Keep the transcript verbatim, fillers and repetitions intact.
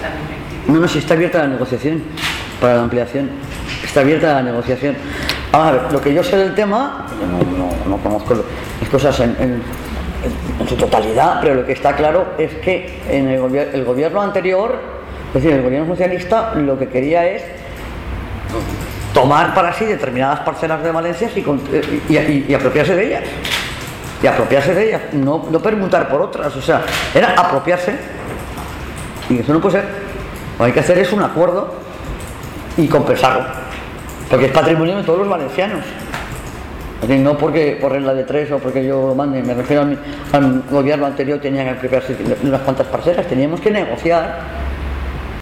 No, no, si está abierta la negociación para la ampliación. Está abierta la negociación. A ver, lo que yo sé del tema, no, no, no conozco las cosas en, en, en su totalidad, pero lo que está claro es que en el, gobier el gobierno anterior, es decir, el gobierno socialista, lo que quería es tomar para sí determinadas parcelas de Valencia y, y, y, y apropiarse de ellas. Y apropiarse de ellas, no, no permutar por otras, o sea, era apropiarse. Y eso no puede ser. Lo que hay que hacer es un acuerdo y compensarlo, porque es patrimonio de todos los valencianos. Es decir, no porque por regla de tres o porque yo mande, me refiero al, al gobierno anterior tenía que apropiarse de unas cuantas parcelas, teníamos que negociar